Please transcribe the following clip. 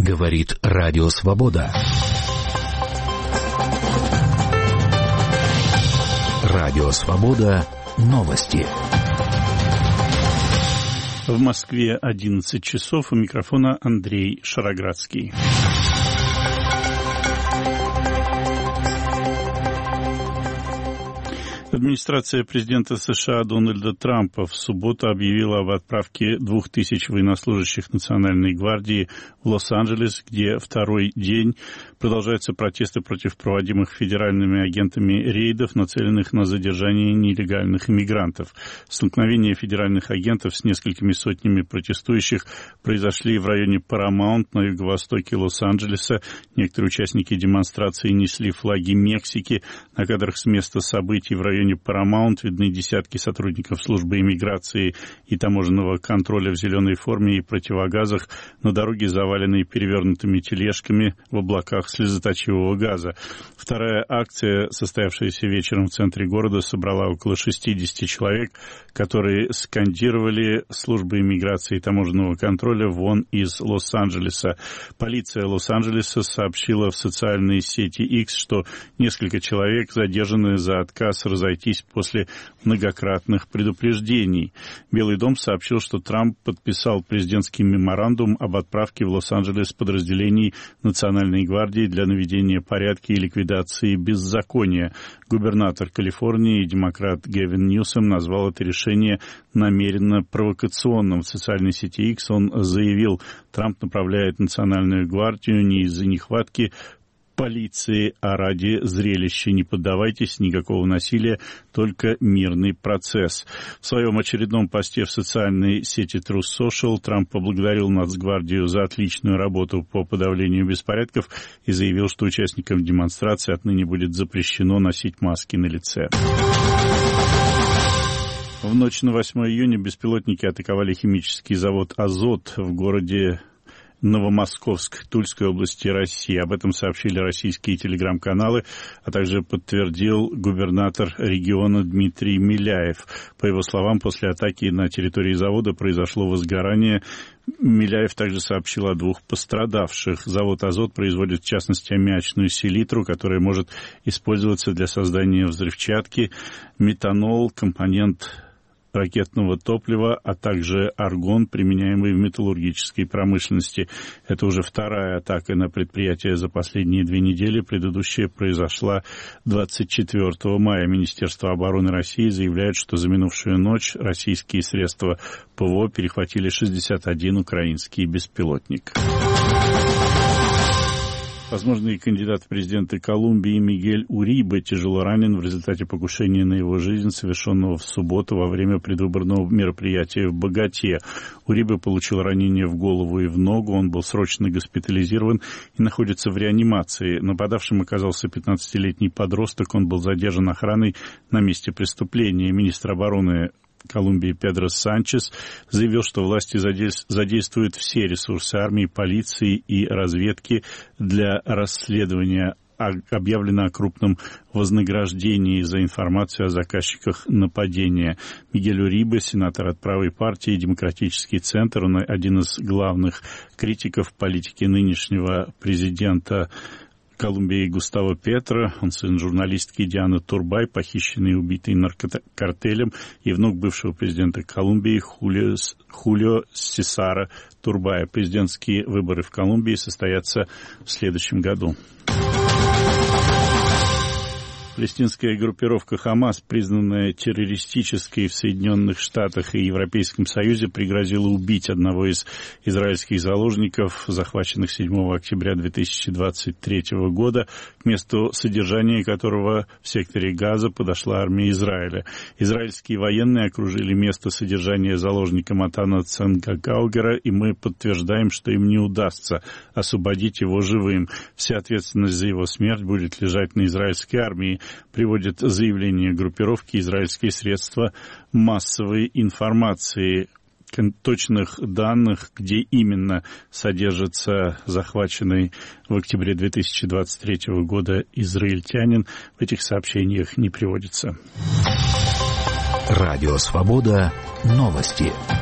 Говорит Радио Свобода. Радио Свобода. Новости. В Москве 11 часов. У микрофона Андрей Шароградский. Администрация президента США Дональда Трампа в субботу объявила об отправке 2000 военнослужащих Национальной гвардии в Лос-Анджелес, где второй день продолжаются протесты против проводимых федеральными агентами рейдов, нацеленных на задержание нелегальных иммигрантов. Столкновения федеральных агентов с несколькими сотнями протестующих произошли в районе Парамаунт на юго-востоке Лос-Анджелеса. Некоторые участники демонстрации несли флаги Мексики. На кадрах с места событий в районе Парамаунт видны десятки сотрудников службы иммиграции и таможенного контроля в зеленой форме и противогазах, на дороге заваленные перевернутыми тележками в облаках слезоточивого газа. Вторая акция, состоявшаяся вечером в центре города, собрала около 60 человек, которые скандировали службы иммиграции и таможенного контроля «Вон из Лос-Анджелеса». Полиция Лос-Анджелеса сообщила в социальной сети X, что несколько человек задержаны за отказ разойтись после многократных предупреждений. Белый дом сообщил, что Трамп подписал президентский меморандум об отправке в Лос-Анджелес подразделений Национальной гвардии для наведения порядка и ликвидации беззакония. Губернатор Калифорнии и демократ Гэвин Ньюсом назвал это решение намеренно провокационным. В социальной сети X он заявил, Трамп направляет Национальную гвардию не из-за нехватки полиции, а ради зрелища. Не поддавайтесь, никакого насилия, только мирный процесс. В своем очередном посте в социальной сети Truth Social Трамп поблагодарил Нацгвардию за отличную работу по подавлению беспорядков и заявил, что участникам демонстрации отныне будет запрещено носить маски на лице. В ночь на 8 июня беспилотники атаковали химический завод «Азот» в городе Новомосковск Тульской области России. Об этом сообщили российские телеграм-каналы, а также подтвердил губернатор региона Дмитрий Миляев. По его словам, после атаки на территории завода произошло возгорание. Миляев также сообщил о 2 пострадавших. Завод «Азот» производит, в частности, аммиачную селитру, которая может использоваться для создания взрывчатки, метанол, компонент ракетного топлива, а также аргон, применяемый в металлургической промышленности. Это уже вторая атака на предприятие за последние 2 недели. Предыдущая произошла 24 мая. Министерство обороны России заявляет, что за минувшую ночь российские средства ПВО перехватили 61 украинский беспилотник. Возможный кандидат в президенты Колумбии Мигель Урибе тяжело ранен в результате покушения на его жизнь, совершенного в субботу во время предвыборного мероприятия в Боготе. Урибе получил ранение в голову и в ногу, он был срочно госпитализирован и находится в реанимации. Нападавшим оказался 15-летний подросток, он был задержан охраной на месте преступления. Министр обороны Колумбии Педро Санчес заявил, что власти задействуют все ресурсы армии, полиции и разведки для расследования. Объявлено о крупном вознаграждении за информацию о заказчиках нападения. Мигель Урибе, сенатор от правой партии «Демократический центр», он один из главных критиков политики нынешнего президента Колумбии Густаво Петро, он сын журналистки Дианы Турбай, похищенный и убитый наркокартелем, и внук бывшего президента Колумбии Хулио Сесара Турбая. Президентские выборы в Колумбии состоятся в следующем году. Палестинская группировка «Хамас», признанная террористической в Соединенных Штатах и Европейском Союзе, пригрозила убить одного из израильских заложников, захваченных 7 октября 2023 года, к месту содержания которого в секторе Газа подошла армия Израиля. Израильские военные окружили место содержания заложника Матана Цангагаугера, и мы подтверждаем, что им не удастся освободить его живым. Вся ответственность за его смерть будет лежать на израильской армии, приводит заявление группировки «Израильские средства массовой информации». Точных данных, где именно содержится захваченный в октябре 2023 года израильтянин, в этих сообщениях не приводится. Радио «Свобода». Новости.